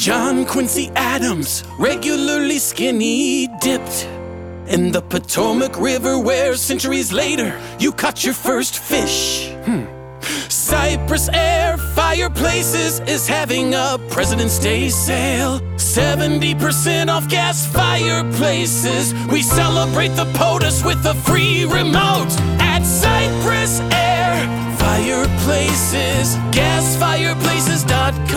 John Quincy Adams, regularly skinny dipped in the Potomac River, where centuries later you caught your first fish. Cypress Air Fireplaces is having a President's Day sale. 70% off gas fireplaces. We celebrate the POTUS with a free remote at Cypress Air Fireplaces. Gasfireplaces.com